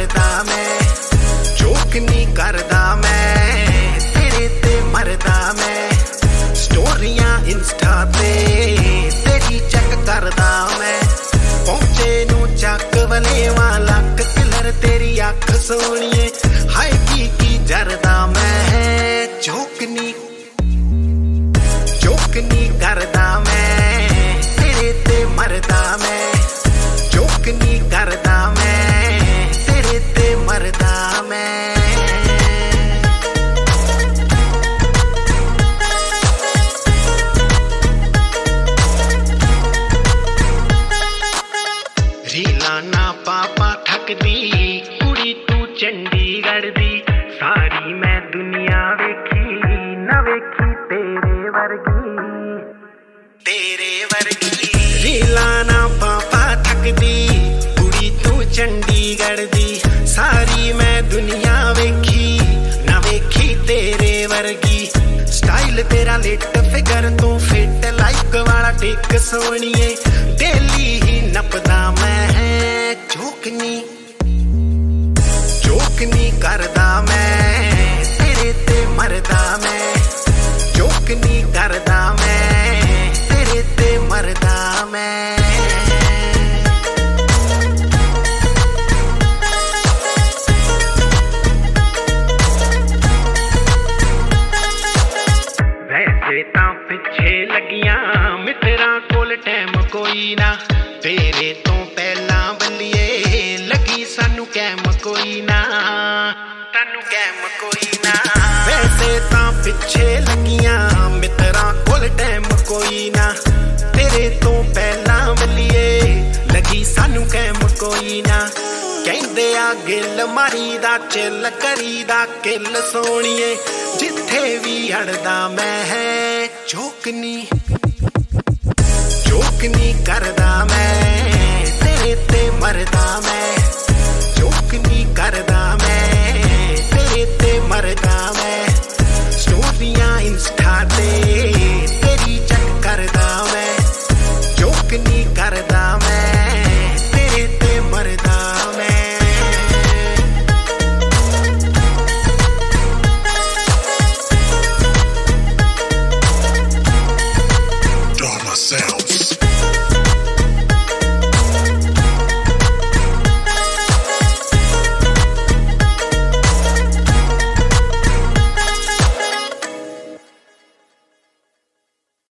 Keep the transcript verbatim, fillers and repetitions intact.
मरदा मैं जोक नहीं करदा मैं तेरे ते मरदा मैं स्टोरियां इंस्टा ते तेरी चेक करदा मैं पहुंचे नू चक वलेवा लक किलर तेरी अख सोनिए हाय की की जरदा मैं जोक नहीं जोक नहीं करदा मैं तेरे ते मरदा मैं जोक नहीं करदा मैं तेरे ते मरदा मैं रीला ना पापा थकदी कुड़ी तू चंडीगढ़ दी सारी मैं दुनिया वेखी ना वेखी तेरे वर्गी तेरे वर्गी रीला ना पापा थकदी कुड़ी तू चंडीगढ़ दी सारी मैं दुनिया वेखी ना वेखी तेरे वर्गी स्टाइल तेरा लेट फिगर तू फिट लाइक वाला टेक सोनिए डेली ही नपदा मैं जोक नहीं जोक नहीं करदा मैं तेरे ते मरदा मैं जोक नहीं करदा मैं तेरे ते मरदा मैं वैसे तां पिछे लगियां मित्रा कोल टाइम कोई ना तेरे तो पहला बल्लिए लगी सानू कैम कोई ना सानू कैम कोई ना वैसे तां पिछे लगियां मित्रा कोल टाइम कोई ना तेरे तो पहला बल्लिए लगी सानू कैम कोई ना कहंदे आ गिल मारी दा चिल करी दा किल सोनिए जिथे भी हड़दा मैं जोक नहीं जोक नहीं करदा मैं तेरे ते मरदा मैं जोक नहीं कर